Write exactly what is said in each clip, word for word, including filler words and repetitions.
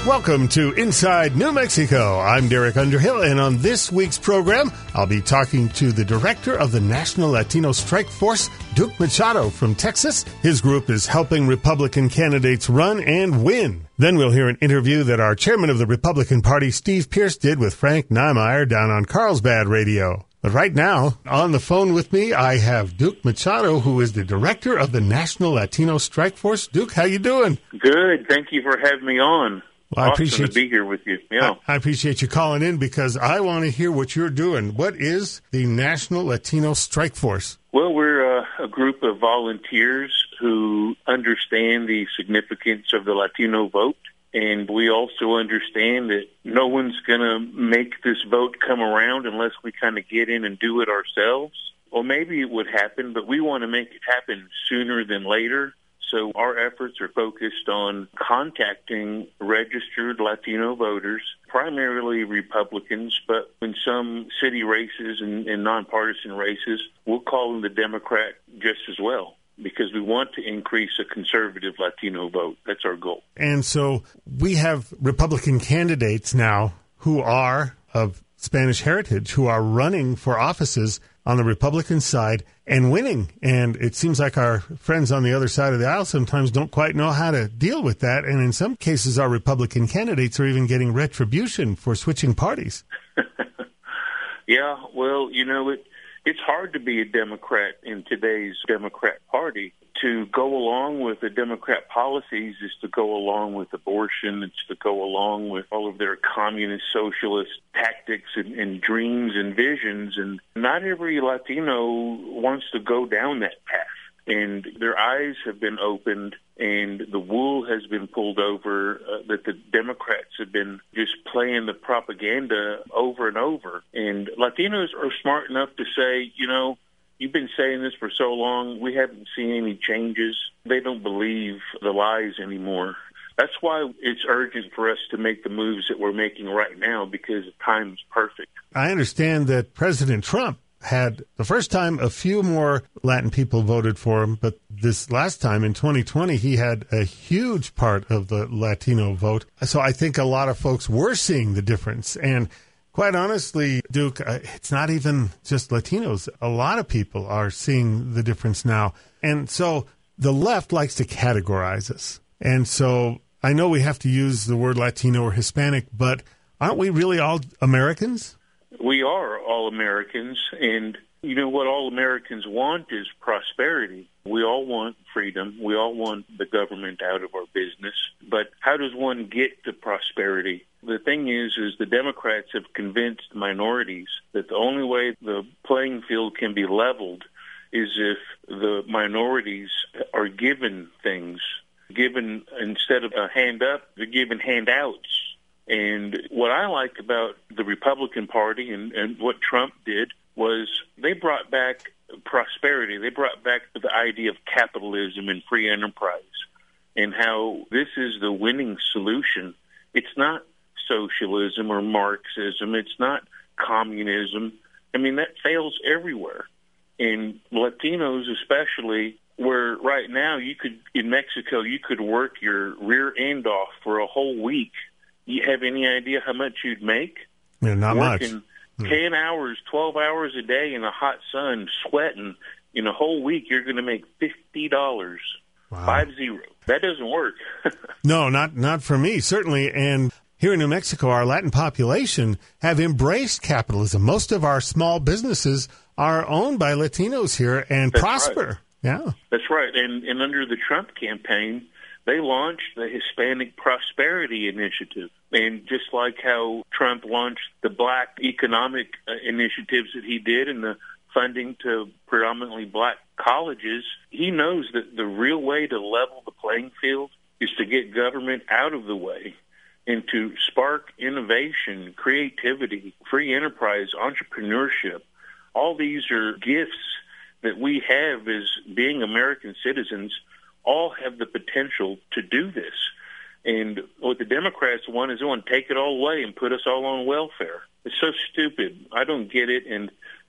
Welcome to Inside New Mexico. I'm Derek Underhill, and on this week's program, I'll be talking to the director of the National Latino Strike Force, Duke Machado from Texas. His group is helping Republican candidates run and win. Then we'll hear an interview that our chairman of the Republican Party, Steve Pearce, did with Frank Niemeyer down on Carlsbad Radio. But right now, on the phone with me, I have Duke Machado, who is the director of the National Latino Strike Force. Duke, how you doing? Good. Thank you for having me on. Well, I awesome appreciate to be here with you. Yeah, I, I appreciate you calling in because I want to hear what you're doing. What is the National Latino Strike Force? Well, we're uh, a group of volunteers who understand the significance of the Latino vote, and we also understand that no one's going to make this vote come around unless we kind of get in and do it ourselves. Or maybe it would happen, but we want to make it happen sooner than later. So our efforts are focused on contacting registered Latino voters, primarily Republicans, but in some city races and, and nonpartisan races, we'll call them the Democrat just as well, because we want to increase a conservative Latino vote. That's our goal. And so we have Republican candidates now who are of Spanish heritage, who are running for offices on the Republican side and winning. And it seems like our friends on the other side of the aisle sometimes don't quite know how to deal with that. And in some cases, our Republican candidates are even getting retribution for switching parties. Yeah, well, you know, it it's hard to be a Democrat in today's Democrat Party. To go along with the Democrat policies is to go along with abortion. It's to go along with all of their communist, socialist tactics and, and dreams and visions. And not every Latino wants to go down that path. And their eyes have been opened and the wool has been pulled over, uh, that the Democrats have been just playing the propaganda over and over. And Latinos are smart enough to say, you know, you've been saying this for so long, we haven't seen any changes. They don't believe the lies anymore. That's why it's urgent for us to make the moves that we're making right now, because the time is perfect. I understand that President Trump had, the first time, a few more Latin people voted for him, but this last time, in twenty twenty, he had a huge part of the Latino vote. So I think a lot of folks were seeing the difference. And quite honestly, Duke, uh, it's not even just Latinos. A lot of people are seeing the difference now. And so the left likes to categorize us. And so I know we have to use the word Latino or Hispanic, but aren't we really all Americans? We are all Americans. And, you know, what all Americans want is prosperity. We all want freedom. We all want the government out of our business. But how does one get to prosperity? The thing is, is the Democrats have convinced minorities that the only way the playing field can be leveled is if the minorities are given things, given instead of a hand up, they're given handouts. And what I like about the Republican Party and, and what Trump did was they brought back prosperity. They brought back the idea of capitalism and free enterprise and how this is the winning solution. It's not socialism or Marxism. It's not communism. I mean, that fails everywhere. And Latinos especially, where right now you could, in Mexico, you could work your rear end off for a whole week. You have any idea how much you'd make? Yeah, not Working much. ten hours, twelve hours a day in the hot sun, sweating. In a whole week, you're going to make fifty dollars. Wow. Five zero. That doesn't work. No, not not for me, certainly. And here in New Mexico, our Latin population have embraced capitalism. Most of our small businesses are owned by Latinos here and That's prosper. Right. Yeah. That's right. And, and under the Trump campaign, they launched the Hispanic Prosperity Initiative. And just like how Trump launched the black economic uh, initiatives that he did and the funding to predominantly black colleges, he knows that the real way to level the playing field is to get government out of the way and to spark innovation, creativity, free enterprise, entrepreneurship. All these are gifts that we have as being American citizens, all have the potential to do this. And what the Democrats want is they want to take it all away and put us all on welfare. It's so stupid. I don't get it. And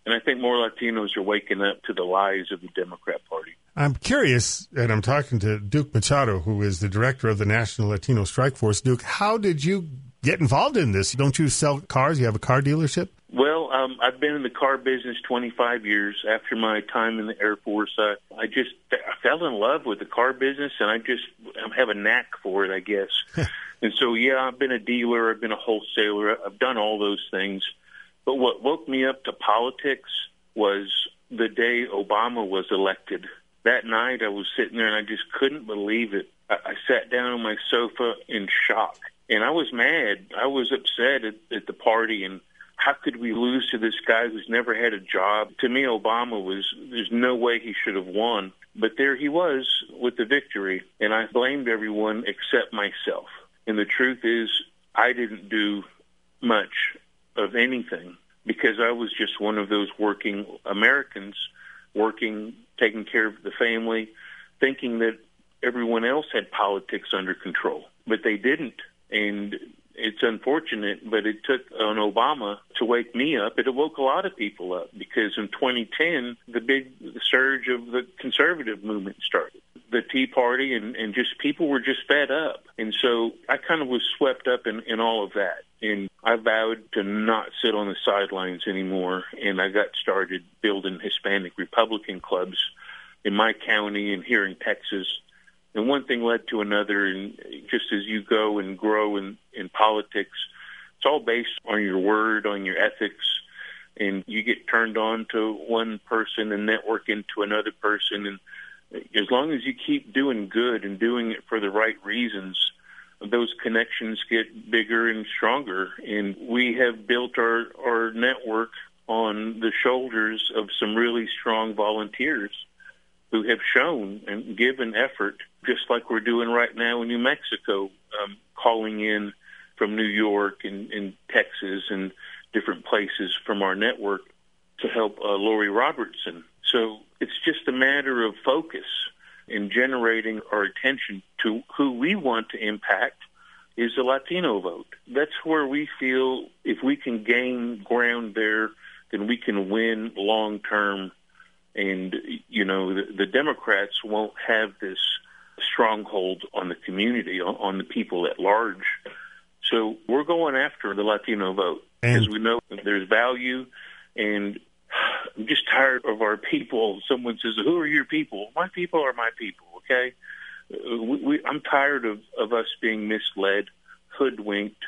And I think more Latinos are waking up to the lies of the Democrat Party. I'm curious, and I'm talking to Duke Machado, who is the director of the National Latino Strike Force. Duke, how did you get involved in this? Don't you sell cars? You have a car dealership? Well, um, I've been in the car business twenty-five years. After my time in the Air Force, uh, I just I fell in love with the car business, and I just I have a knack for it, I guess. And so, yeah, I've been a dealer. I've been a wholesaler. I've done all those things. But what woke me up to politics was the day Obama was elected. That night, I was sitting there, and I just couldn't believe it. I, I sat down on my sofa in shock, and I was mad. I was upset at, at the party, and how could we lose to this guy who's never had a job? To me, Obama was, there's no way he should have won. But there he was with the victory, and I blamed everyone except myself. And the truth is, I didn't do much of anything because I was just one of those working Americans, working, taking care of the family, thinking that everyone else had politics under control. But they didn't. And it's unfortunate, but it took an Obama to wake me up. It woke a lot of people up because in twenty ten, the big surge of the conservative movement started. The Tea Party and, and just people were just fed up. And so I kind of was swept up in, in all of that. And I vowed to not sit on the sidelines anymore. And I got started building Hispanic Republican clubs in my county and here in Texas. And one thing led to another, and just as you go and grow in, in politics, it's all based on your word, on your ethics, and you get turned on to one person and network into another person. And as long as you keep doing good and doing it for the right reasons, those connections get bigger and stronger. And we have built our, our network on the shoulders of some really strong volunteers who have shown and given effort, just like we're doing right now in New Mexico, um, calling in from New York and, and Texas and different places from our network to help uh, Lori Robertson. So it's just a matter of focus and generating our attention to who we want to impact is the Latino vote. That's where we feel if we can gain ground there, then we can win long-term. And, you know, the, the Democrats won't have this stronghold on the community, on, on the people at large. So we're going after the Latino vote because we know there's value. And I'm just tired of our people. Someone says, who are your people? My people are my people, okay? We, we, I'm tired of, of us being misled, hoodwinked,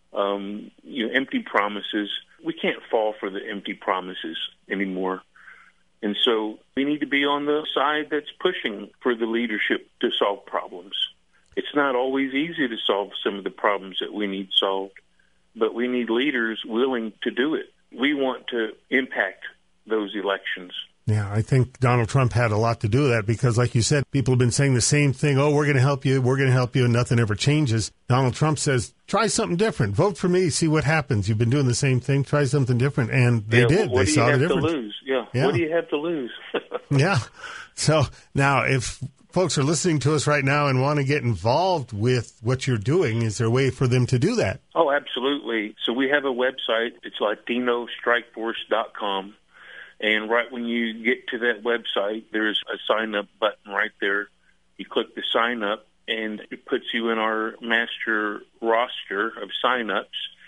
um, you know, empty promises. We can't fall for the empty promises anymore. And so we need to be on the side that's pushing for the leadership to solve problems. It's not always easy to solve some of the problems that we need solved, but we need leaders willing to do it. We want to impact those elections. Yeah, I think Donald Trump had a lot to do with that because, like you said, people have been saying the same thing. Oh, we're going to help you. We're going to help you. And nothing ever changes. Donald Trump says, try something different. Vote for me. See what happens. You've been doing the same thing. Try something different. And they yeah, did. What they do saw you have the difference. To lose? Yeah. yeah. What do you have to lose? Yeah. So now if folks are listening to us right now and want to get involved with what you're doing, is there a way for them to do that? Oh, absolutely. So we have a website. It's latino strike force dot com. And right when you get to that website, there's a sign-up button right there. You click the sign-up, and it puts you in our master roster of sign-ups.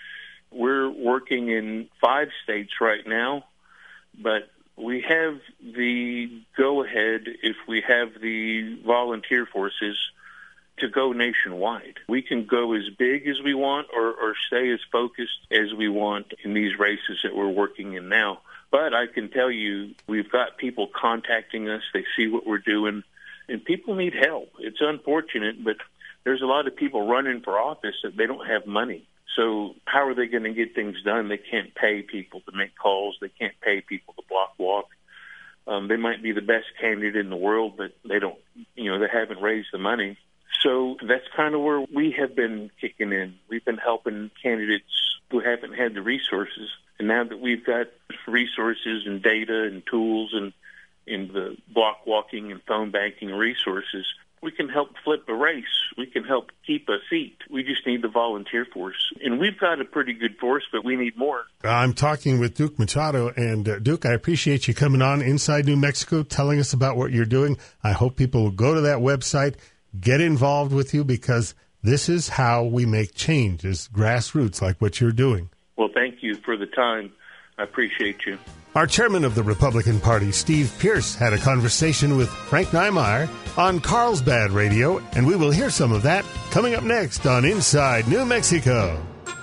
We're working in five states right now, but we have the go-ahead, if we have the volunteer forces, to go nationwide. We can go as big as we want or, or stay as focused as we want in these races that we're working in now. But I can tell you, we've got people contacting us. They see what we're doing, and people need help. It's unfortunate, but there's a lot of people running for office that they don't have money. So how are they going to get things done? They can't pay people to make calls. They can't pay people to block walk. Um, they might be the best candidate in the world, but they don't, you know, they haven't raised the money. So that's kind of where we have been kicking in. We've been helping candidates who haven't had the resources. And now that we've got resources and data and tools and in the block walking and phone banking resources, We can help flip a race. We can help keep a seat. We just need the volunteer force. And we've got a pretty good force, but we need more. I'm talking with Duke Machado. And, uh, Duke, I appreciate you coming on Inside New Mexico, telling us about what you're doing. I hope people will go to that website, get involved with you, because this is how we make change, is grassroots, like what you're doing. Well, thank you for the time. I appreciate you. Our chairman of the Republican Party, Steve Pearce, had a conversation with Frank Niemeyer on Carlsbad Radio, and we will hear some of that coming up next on Inside New Mexico.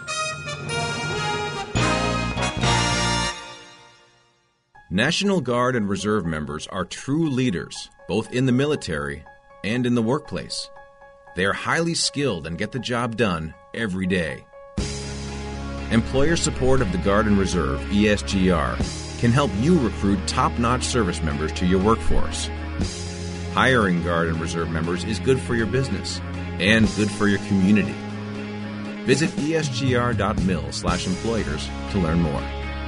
National Guard and Reserve members are true leaders, both in the military and in the workplace. They are highly skilled and get the job done every day. Employer support of the Guard and Reserve, E S G R, can help you recruit top-notch service members to your workforce. Hiring Guard and Reserve members is good for your business and good for your community. Visit E S G R dot mil slash employers to learn more.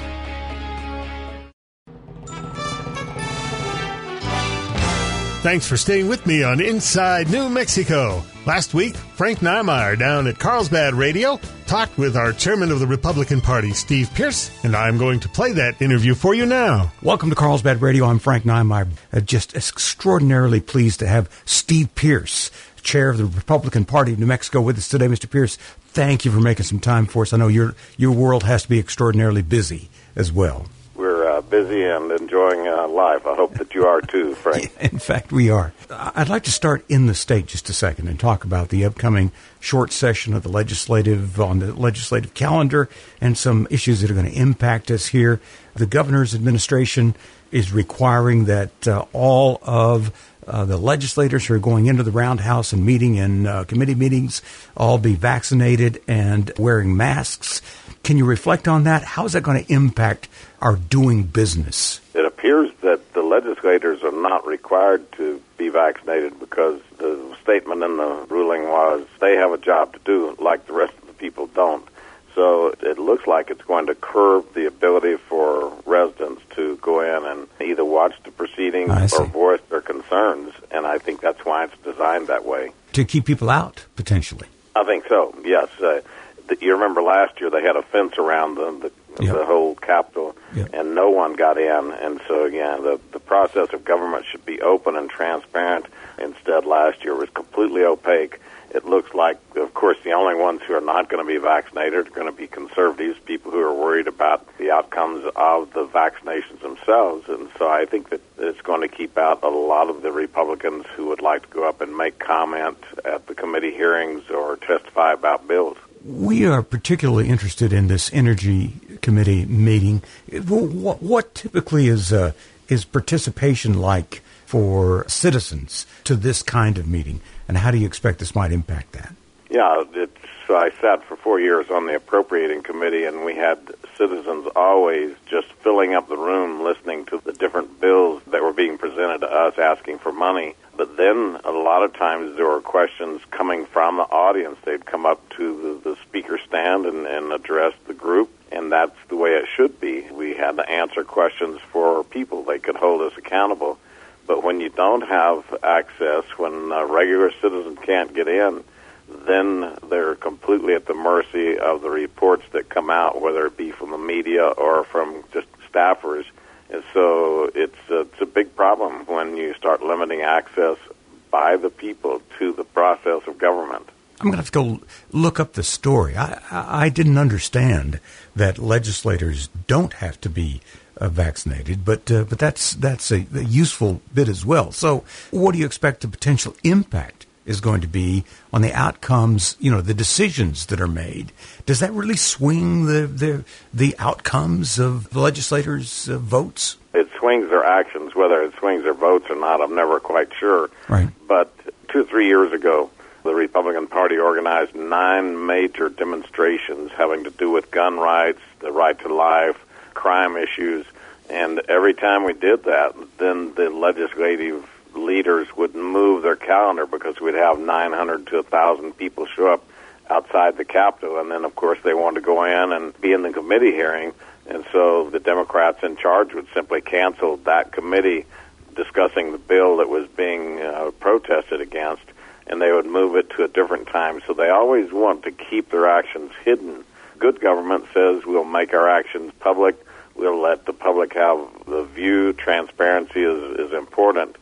Thanks for staying with me on Inside New Mexico. Last week, Frank Niemeyer down at Carlsbad Radio talked with our chairman of the Republican Party, Steve Pearce, and I'm going to play that interview for you now. Welcome to Carlsbad Radio. I'm Frank Niemeyer. Uh, just extraordinarily pleased to have Steve Pearce, chair of the Republican Party of New Mexico, with us today. Mister Pearce, thank you for making some time for us. I know your your world has to be extraordinarily busy as well. We're uh, busy and enjoying uh, life. I hope that you are too, Frank. In fact, we are. I'd like to start in the state just a second and talk about the upcoming short session of the legislative on the legislative calendar and some issues that are going to impact us here. The governor's administration is requiring that uh, all of uh, the legislators who are going into the roundhouse and meeting in uh, committee meetings all be vaccinated and wearing masks. Can you reflect on that? How is that going to impact our doing business? It appears that the legislators are not required to be vaccinated because the statement in the ruling was they have a job to do like the rest of the people don't. So it looks like it's going to curb the ability for residents to go in and either watch the proceedings or voice their concerns, and I think that's why it's designed that way. To keep people out, potentially? I think so, yes. Uh, You remember last year they had a fence around the the, yep. the whole Capitol, yep. and no one got in. And so, again, the, the process of government should be open and transparent. Instead, last year was completely opaque. It looks like, of course, the only ones who are not going to be vaccinated are going to be conservatives, people who are worried about the outcomes of the vaccinations themselves. And so I think that it's going to keep out a lot of the Republicans who would like to go up and make comment at the committee hearings or testify about bills. We are particularly interested in this Energy Committee meeting. What, what typically is uh, is participation like for citizens to this kind of meeting, and how do you expect this might impact that? Yeah, it's, I sat for four years on the Appropriating Committee, and we had citizens always just filling up the room listening to the different bills that were being presented to us asking for money. But then a lot of times there were questions coming from the audience. They'd come up to the, the speaker stand and, and address the group, and that's the way it should be. We had to answer questions for people. They could hold us accountable. But when you don't have access, when a regular citizen can't get in, then they're completely at the mercy of the reports that come out, whether it be from the media or from just staffers. And so it's a, it's a big problem when you start limiting access by the people to the process of government. I'm going to have to go look up the story. I, I, I didn't understand that legislators don't have to be uh, vaccinated, but uh, but that's that's a, a useful bit as well. So what do you expect the potential impact is going to be on the outcomes, you know, the decisions that are made? Does that really swing the the, the outcomes of the legislators' uh, votes? It swings their actions. Whether it swings their votes or not, I'm never quite sure. Right. But two or three years ago, the Republican Party organized nine major demonstrations having to do with gun rights, the right to life, crime issues, and every time we did that, then the legislative leaders would move their calendar because we'd have nine hundred to one thousand people show up outside the Capitol, and then, of course, they wanted to go in and be in the committee hearing, and so the Democrats in charge would simply cancel that committee discussing the bill that was being uh, protested against, and they would move it to a different time. So they always want to keep their actions hidden. Good government says we'll make our actions public. We'll let the public have the view. Transparency is, is important.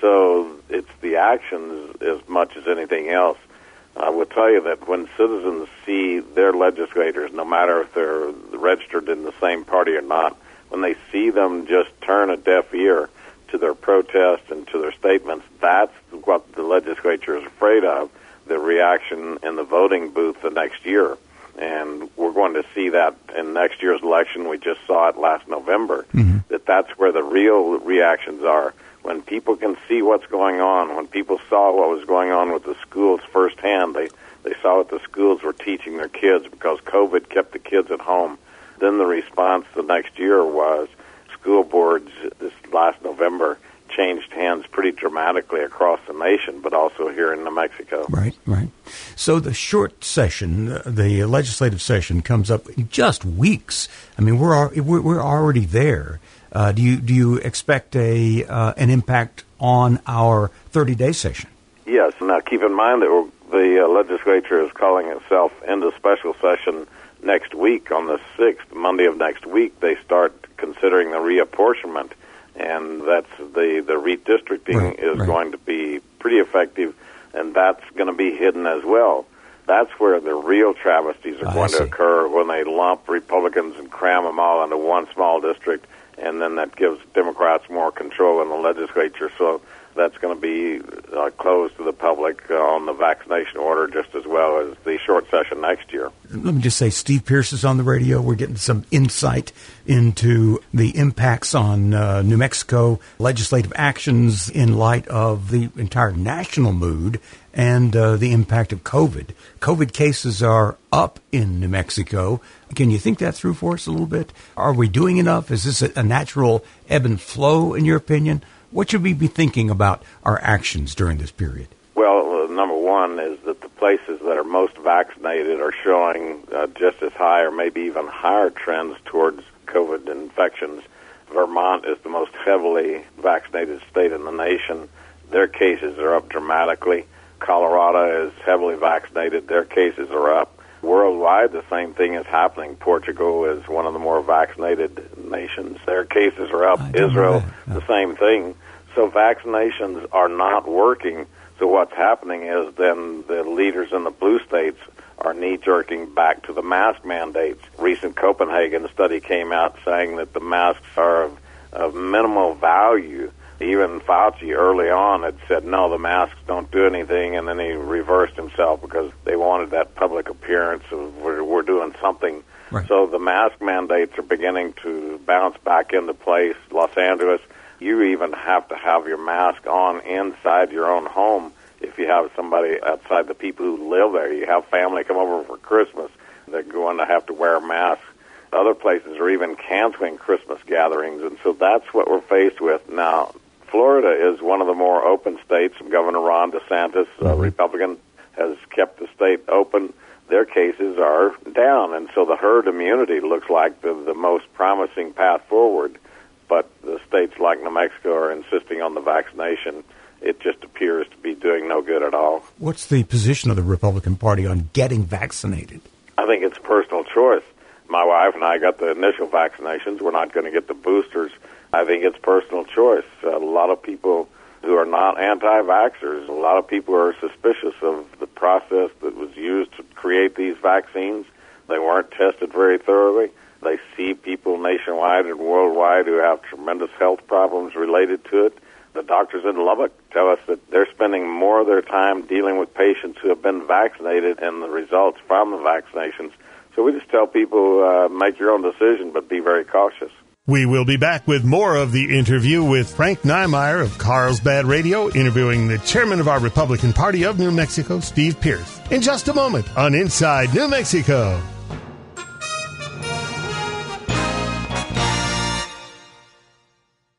So it's the actions as much as anything else. I will tell you that when citizens see their legislators, no matter if they're registered in the same party or not, when they see them just turn a deaf ear to their protests and to their statements, that's what the legislature is afraid of, the reaction in the voting booth the next year. And we're going to see that in next year's election. We just saw it last November, mm-hmm. that that's where the real reactions are. When people can see what's going on, when people saw what was going on with the schools firsthand, they, they saw what the schools were teaching their kids because COVID kept the kids at home. Then the response the next year was school boards this last November changed hands pretty dramatically across the nation, but also here in New Mexico. Right, right. So the short session, the legislative session, comes up in just weeks. I mean, we're we're already there. Uh, do you do you expect a uh, an impact on our thirty-day session? Yes. Now, keep in mind that we're, the uh, legislature is calling itself into special session next week on the sixth, Monday of next week. They start considering the reapportionment. And that's the, the redistricting right, is right. going to be pretty effective, and that's going to be hidden as well. That's where the real travesties are oh, going to occur, when they lump Republicans and cram them all into one small district, and then that gives Democrats more control in the legislature. So that's going to be uh, closed to the public uh, on the vaccination order just as well as the short session next year. Let me just say, Steve Pierce is on the radio. We're getting some insight into the impacts on uh, New Mexico legislative actions in light of the entire national mood and uh, the impact of COVID. COVID cases are up in New Mexico. Can you think that through for us a little bit? Are we doing enough? Is this a, a natural ebb and flow, in your opinion? What should we be thinking about our actions during this period? Well, uh, number one is that the places that are most vaccinated are showing uh, just as high or maybe even higher trends towards COVID infections. Vermont is the most heavily vaccinated state in the nation. Their cases are up dramatically. Colorado is heavily vaccinated. Their cases are up. Worldwide, the same thing is happening. Portugal is one of the more vaccinated nations. Their cases are up. Israel, the same thing. So vaccinations are not working. So what's happening is then the leaders in the blue states are knee-jerking back to the mask mandates. Recent Copenhagen study came out saying that the masks are of, of minimal value. Even Fauci early on had said, no, the masks don't do anything, and then he reversed himself because they wanted that public appearance of we're, we're doing something. Right. So the mask mandates are beginning to bounce back into place. Los Angeles, you even have to have your mask on inside your own home if you have somebody outside the people who live there. You have family come over for Christmas, they're going to have to wear a mask. Other places are even canceling Christmas gatherings, and so that's what we're faced with now. Florida is one of the more open states. Governor Ron DeSantis, a Republican, has kept the state open. Their cases are down, and so the herd immunity looks like the, the most promising path forward. But the states like New Mexico are insisting on the vaccination. It just appears to be doing no good at all. What's the position of the Republican Party on getting vaccinated? I think it's personal choice. My wife and I got the initial vaccinations. We're not going to get the boosters. I think it's personal choice. A lot of people who are not anti-vaxxers, a lot of people are suspicious of the process that was used to create these vaccines. They weren't tested very thoroughly. They see people nationwide and worldwide who have tremendous health problems related to it. The doctors in Lubbock tell us that they're spending more of their time dealing with patients who have been vaccinated and the results from the vaccinations. So we just tell people, uh, make your own decision, but be very cautious. We will be back with more of the interview with Frank Niemeyer of Carlsbad Radio, interviewing the chairman of our Republican Party of New Mexico, Steve Pierce, in just a moment on Inside New Mexico.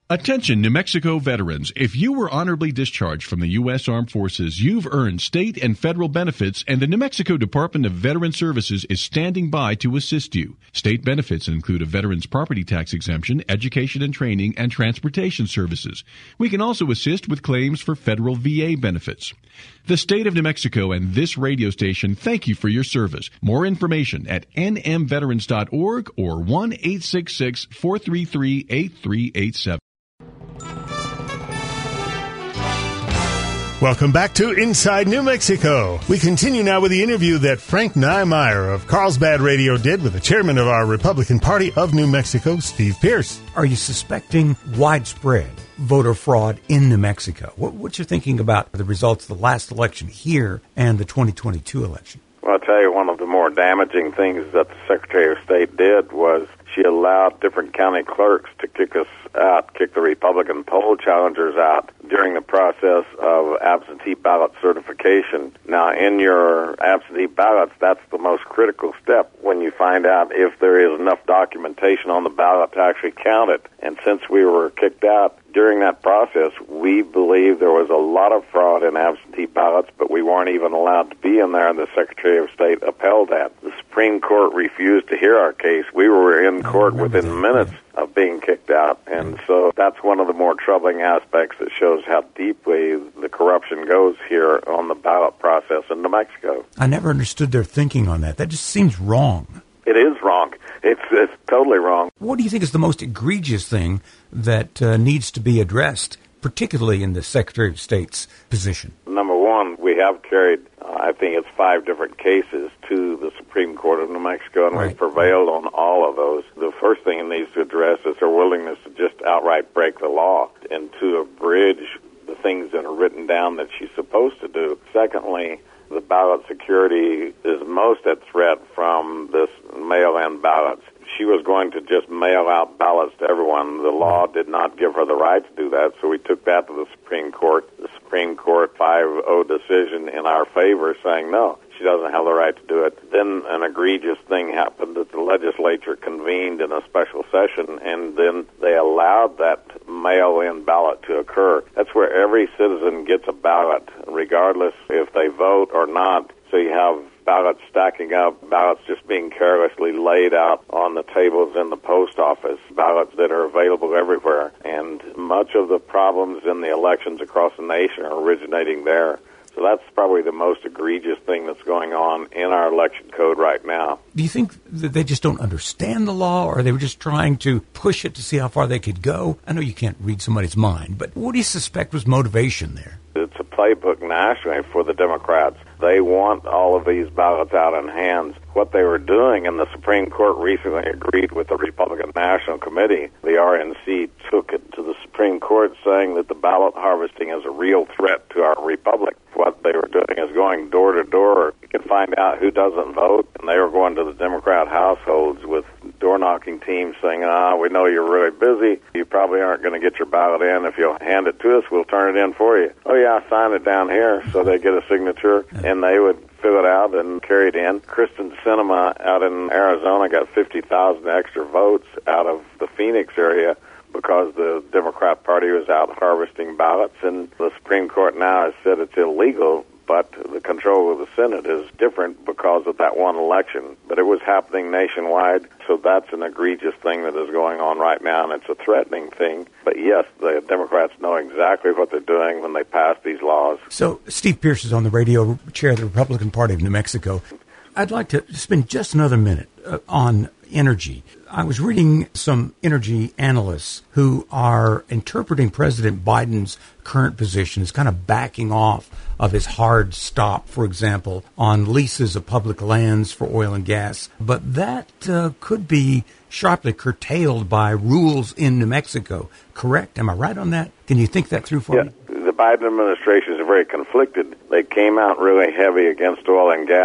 Attention, New Mexico veterans. If you were honorably discharged from the U S Armed Forces, you've earned state and federal benefits, and the New Mexico Department of Veteran Services is standing by to assist you. State benefits include a veteran's property tax exemption, education and training, and transportation services. We can also assist with claims for federal V A benefits. The state of New Mexico and this radio station thank you for your service. More information at n m veterans dot org or one eight six six, four three three, eight three eight seven. Welcome back to Inside New Mexico. We continue now with the interview that Frank Niemeyer of Carlsbad Radio did with the chairman of our Republican Party of New Mexico, Steve Pearce. Are you suspecting widespread voter fraud in New Mexico? What, what's your thinking about the results of the last election here and the twenty twenty-two election? Well, I'll tell you, one of the more damaging things that the Secretary of State did was she allowed different county clerks to kick us out, kick the Republican poll challengers out during the process of absentee ballot certification. Now, in your absentee ballots, that's the most critical step when you find out if there is enough documentation on the ballot to actually count it. And since we were kicked out during that process, we believe there was a lot of fraud in absentee ballots, but we weren't even allowed to be in there, and the Secretary of State upheld that. The Supreme Court refused to hear our case. We were in court within minutes of being kicked out, and so that's one of the more troubling aspects that shows how deeply the corruption goes here on the ballot process in New Mexico. I never understood their thinking on that. That just seems wrong. It is wrong. It's, it's totally wrong. What do you think is the most egregious thing that uh, needs to be addressed, particularly in the Secretary of State's position? Number one, we have carried, uh, I think it's five different cases to the Supreme Court of New Mexico, and right. we've prevailed on all of those. The first thing it needs to address is their willingness to just outright break the law and to abridge the things that are written down that she's supposed to do. Secondly, the ballot security is most at threat from this mail-in ballots. She was going to just mail out ballots to everyone. The law did not give her the right to do that, so we took that to the Supreme Court. The Supreme Court five oh decision in our favor saying no, she doesn't have the right to do it. Then an egregious thing happened that the legislature convened in a special session, and then they allowed that mail-in ballot to occur. That's where every citizen gets a ballot, regardless if they vote or not. So you have ballots stacking up, ballots just being carelessly laid out on the tables in the post office, ballots that are available everywhere. And much of the problems in the elections across the nation are originating there. So that's probably the most egregious thing that's going on in our election code right now. Do you think that they just don't understand the law, or they were just trying to push it to see how far they could go? I know you can't read somebody's mind, but what do you suspect was motivation there? It's a playbook nationally for the Democrats. They want all of these ballots out in hands. What they were doing, and the Supreme Court recently agreed with the Republican National Committee, the R N C took it to the Supreme Court saying that the ballot harvesting is a real threat to our republic. What they were doing is going door to door. You can find out who doesn't vote, and they were going to the Democrat households with door-knocking teams saying, ah, we know you're really busy. You probably aren't going to get your ballot in. If you'll hand it to us, we'll turn it in for you. Oh, yeah, sign it down here. So they get a signature, and they would fill it out and carry it in. Kristen Sinema out in Arizona got fifty thousand extra votes out of the Phoenix area because the Democrat Party was out harvesting ballots, and the Supreme Court now has said it's illegal, but the control of the Senate is different because of that one election. But it was happening nationwide, so that's an egregious thing that is going on right now, and it's a threatening thing. But yes, the Democrats know exactly what they're doing when they pass these laws. So Steve Pearce is on the radio, chair of the Republican Party of New Mexico. I'd like to spend just another minute uh, on energy. I was reading some energy analysts who are interpreting President Biden's current position as kind of backing off of his hard stop, for example, on leases of public lands for oil and gas. But that uh, could be sharply curtailed by rules in New Mexico, correct? Am I right on that? Can you think that through for yeah. me? The Biden administration is very conflicted. They came out really heavy against oil and gas.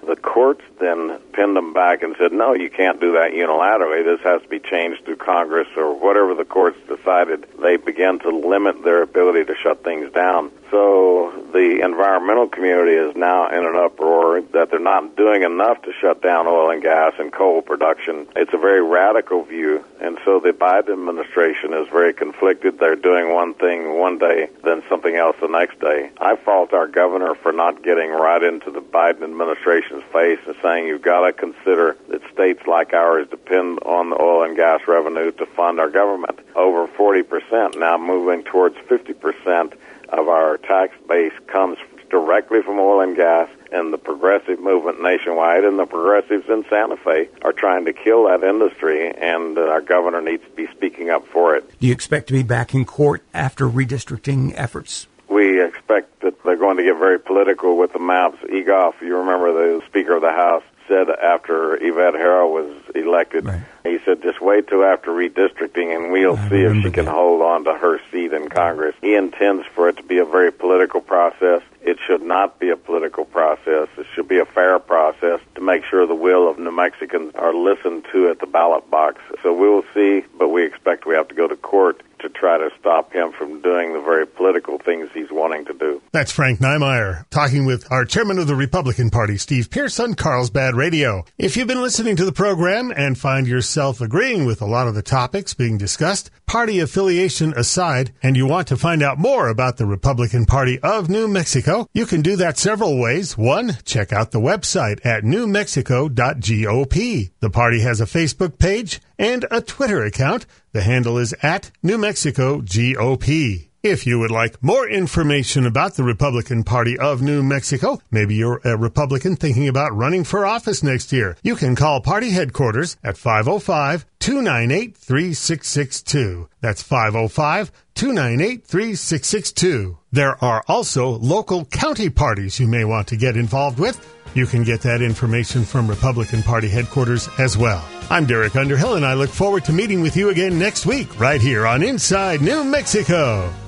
The courts then pinned them back and said, no, you can't do that unilaterally. This has to be changed through Congress or whatever the courts decided. They began to limit their ability to shut things down. So the environmental community is now in an uproar that they're not doing enough to shut down oil and gas and coal production. It's a very radical view, and so the Biden administration is very conflicted. They're doing one thing one day, then something else the next day. I fault our governor for not getting right into the Biden administration's face and saying you've got to consider that states like ours depend on the oil and gas revenue to fund our government. Over forty percent, now moving towards fifty percent of our tax base comes directly from oil and gas, and the progressive movement nationwide and the progressives in Santa Fe are trying to kill that industry, and uh, our governor needs to be speaking up for it. Do you expect to be back in court after redistricting efforts? We expect that they're going to get very political with the maps. Egoff, you remember the Speaker of the House, said after Yvette Herrell was elected, right. He said, just wait till after redistricting and we'll I see if she can that. hold on to her seat in Congress. He intends for it to be a very political process. It should not be a political process. It should be a fair process to make sure the will of New Mexicans are listened to at the ballot box. So we will see, but we expect we have to go to court to try to stop him from doing the very political things he's wanting to do. That's Frank Niemeyer talking with our chairman of the Republican Party, Steve Pearce, on Carlsbad Radio. If you've been listening to the program and find yourself agreeing with a lot of the topics being discussed, party affiliation aside, and you want to find out more about the Republican Party of New Mexico, you can do that several ways. One, check out the website at new mexico dot gop. The party has a Facebook page and a Twitter account. The handle is at New Mexico G O P. If you would like more information about the Republican Party of New Mexico, maybe you're a Republican thinking about running for office next year, you can call party headquarters at five oh five, two nine eight, three six six two. That's five oh five, two nine eight, three six six two. There are also local county parties you may want to get involved with. You can get that information from Republican Party headquarters as well. I'm Derek Underhill, and I look forward to meeting with you again next week right here on Inside New Mexico.